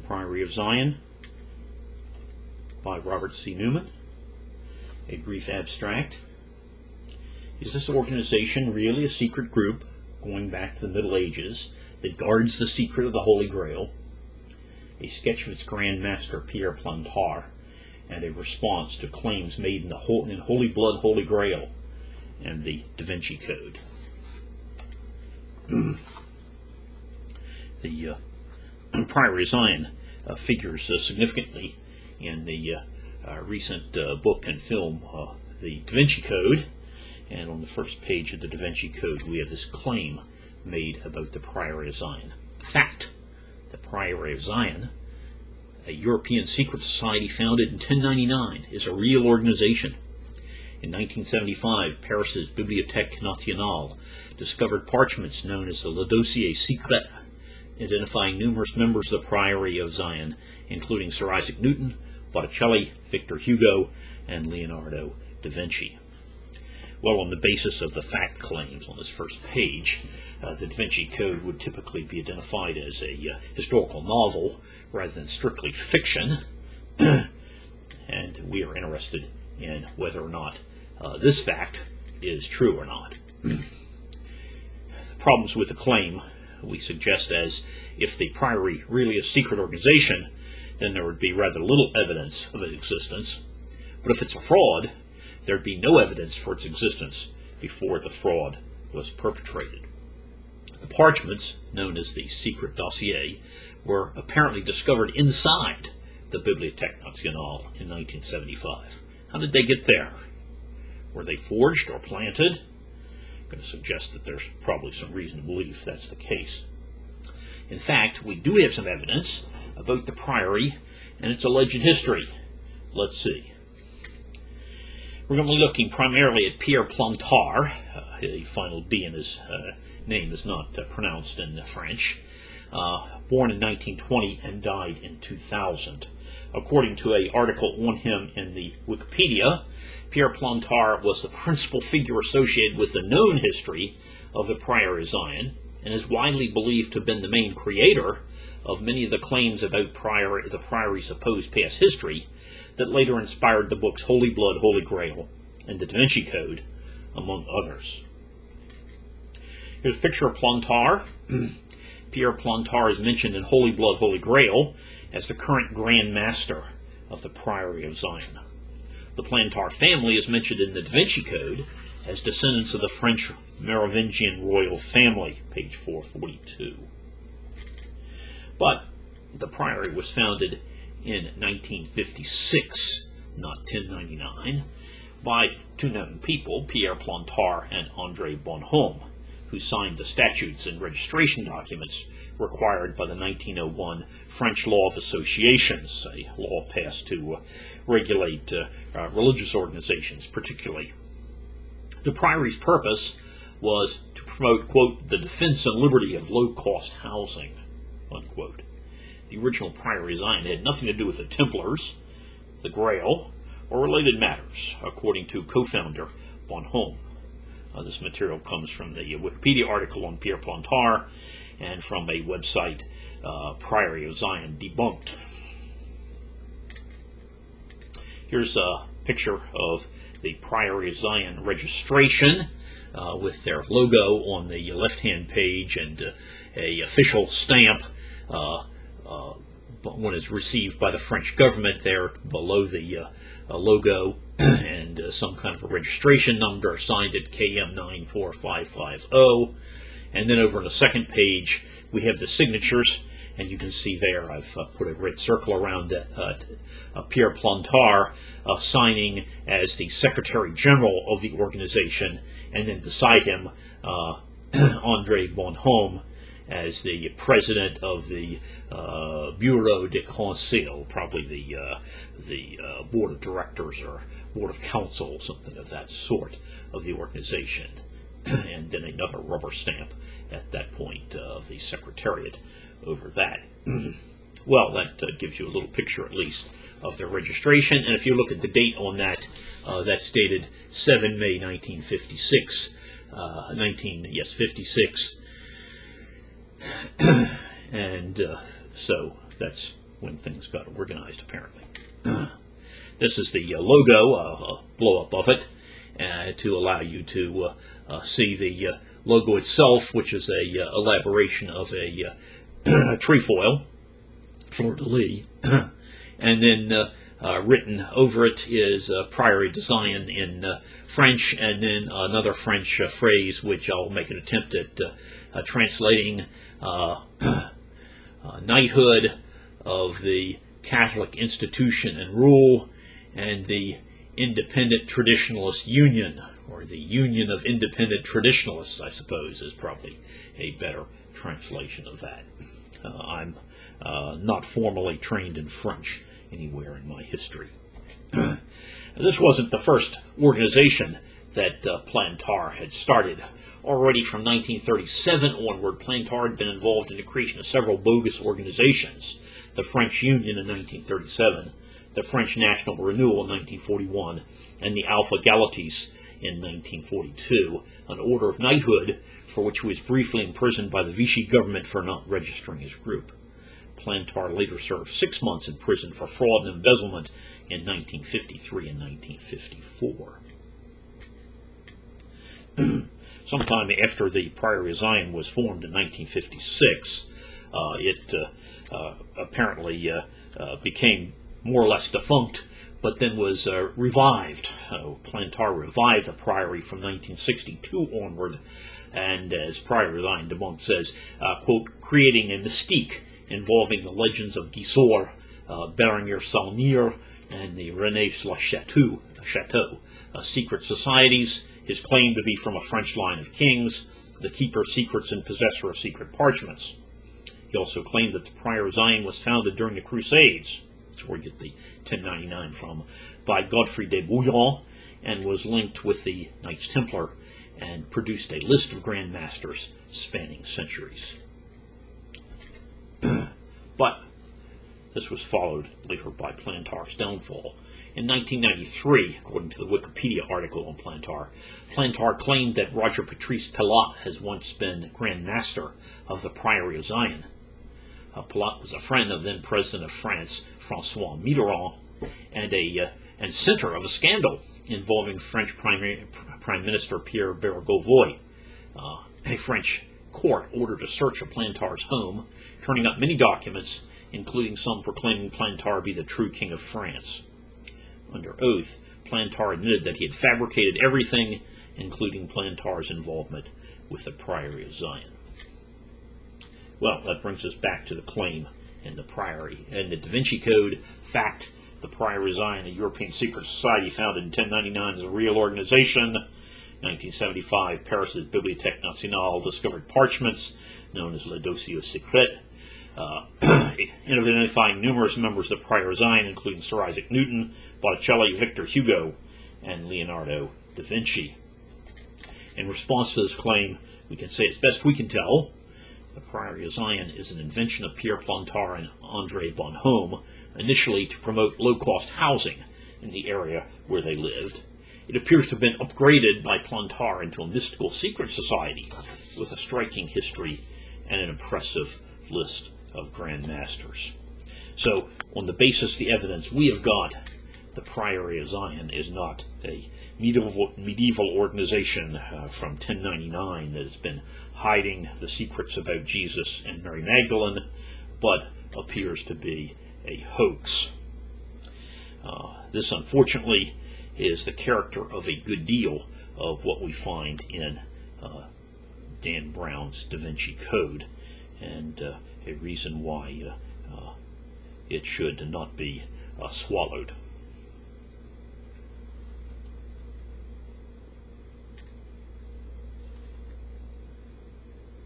Priory of Zion by Robert C. Newman. A brief abstract. Is this organization really a secret group going back to the Middle Ages that guards the secret of the Holy Grail? A sketch of its Grand Master Pierre Plantard, and a response to claims made in Holy Blood, Holy Grail and the Da Vinci Code. The Priory of Zion figures significantly in the recent book and film, the Da Vinci Code, and on the first page of the Da Vinci Code we have this claim made about the Priory of Zion. Fact: the Priory of Zion, a European secret society founded in 1099, is a real organization. In 1975, Paris's Bibliothèque Nationale discovered parchments known as the Le Dossier Secret, identifying numerous members of the Priory of Zion, including Sir Isaac Newton, Botticelli, Victor Hugo, and Leonardo da Vinci. Well, on the basis of the fact claims on this first page, the Da Vinci Code would typically be identified as a historical novel rather than strictly fiction, and we are interested in whether or not this fact is true or not. The problems with the claim we suggest as if the Priory really is a secret organization, then there would be rather little evidence of its existence. But if it's a fraud, there'd be no evidence for its existence before the fraud was perpetrated. The parchments, known as the Secret Dossier, were apparently discovered inside the Bibliothèque Nationale in 1975. How did they get there? Were they forged or planted? I'm going to suggest that there's probably some reason to believe that's the case. In fact, we do have some evidence about the Priory and its alleged history. Let's see. We're going to be looking primarily at Pierre Plantard. The final D in his name is not pronounced in French. Born in 1920 and died in 2000. According to an article on him in the Wikipedia, Pierre Plantard was the principal figure associated with the known history of the Priory of Zion, and is widely believed to have been the main creator of many of the claims about the Priory's supposed past history that later inspired the books Holy Blood, Holy Grail, and the Da Vinci Code, among others. Here's a picture of Plantard. Pierre Plantard is mentioned in Holy Blood, Holy Grail as the current Grand Master of the Priory of Zion. The Plantard family is mentioned in the Da Vinci Code as descendants of the French Merovingian royal family, page 442. But the Priory was founded in 1956, not 1099, by two known people, Pierre Plantard and André Bonhomme, who signed the statutes and registration documents required by the 1901 French Law of Associations, a law passed to regulate religious organizations particularly. The Priory's purpose was to promote, quote, the defense and liberty of low-cost housing, unquote. The original Priory of Zion had nothing to do with the Templars, the Grail, or related matters, according to co-founder Bonhomme. This material comes from the Wikipedia article on Pierre Plantard and from a website, Priory of Zion Debunked. Here's a picture of the Priory of Zion registration with their logo on the left-hand page and a official stamp. One is received by the French government there below the logo, and some kind of a registration number signed at KM94550. And then over on the second page we have the signatures, and you can see there I've put a red circle around Pierre Plantard signing as the Secretary General of the organization, and then beside him André Bonhomme as the President of the Bureau de Conseil, probably the Board of Directors or Board of Council, something of that sort, of the organization. And then another rubber stamp at that point of the Secretariat over that. Well, that gives you a little picture, at least, of their registration. And if you look at the date on that, that's dated 7 May 1956. 56. And so that's when things got organized, apparently. This is the logo, a blow-up of it, to allow you to see the logo itself, which is a elaboration of a trefoil, fleur-de-lis, and then written over it is Priory design in French, and then another French phrase, which I'll make an attempt at translating, knighthood of the Catholic institution and rule, and the Independent Traditionalist Union, or the Union of Independent Traditionalists, I suppose, is probably a better translation of that. I'm not formally trained in French anywhere in my history. This wasn't the first organization that Plantar had started. Already from 1937 onward, Plantar had been involved in the creation of several bogus organizations. The French Union in 1937, the French National Renewal in 1941, and the Alpha Galates in 1942, an order of knighthood for which he was briefly imprisoned by the Vichy government for not registering his group. Plantar later served 6 months in prison for fraud and embezzlement in 1953 and 1954. Sometime after the Priory of Zion was formed in 1956, it apparently became more or less defunct, but then was revived. Plantar revived the Priory from 1962 onward, and as Priory of Zion debunk says, quote, creating a mystique involving the legends of Gisors, Berengère Saunier, and the René la Chateau, secret societies, his claim to be from a French line of kings, the keeper of secrets and possessor of secret parchments. He also claimed that the Priory of Zion was founded during the Crusades, that's where we get the 1099 from, by Godfrey de Bouillon, and was linked with the Knights Templar, and produced a list of Grand Masters spanning centuries. But this was followed later by Plantar's downfall. In 1993, according to the Wikipedia article on Plantar, Plantar claimed that Roger Patrice Pilote has once been Grand Master of the Priory of Zion. Pilote was a friend of then President of France, François Mitterrand, and center of a scandal involving French Prime Minister Pierre Bérégovoy. A French court ordered a search of Plantar's home, turning up many documents, including some proclaiming Plantar to be the true King of France. Under oath, Plantar admitted that he had fabricated everything, including Plantar's involvement with the Priory of Zion. Well, that brings us back to the claim in the Priory. In the Da Vinci Code, fact, the Priory of Zion, a European secret society founded in 1099, is a real organization. 1975, Paris's Bibliothèque Nationale discovered parchments known as Le Dossier Secret, identifying numerous members of the Priory of Zion, including Sir Isaac Newton, Botticelli, Victor Hugo, and Leonardo da Vinci. In response to this claim, we can say, as best we can tell, the Priory of Zion is an invention of Pierre Plantar and André Bonhomme, initially to promote low-cost housing in the area where they lived. It appears to have been upgraded by Plantar into a mystical secret society with a striking history and an impressive list of Grand Masters. So, on the basis of the evidence we have got, the Priory of Zion is not a medieval organization from 1099 that has been hiding the secrets about Jesus and Mary Magdalene, but appears to be a hoax. This, unfortunately, is the character of a good deal of what we find in Dan Brown's Da Vinci Code, and a reason why it should not be swallowed.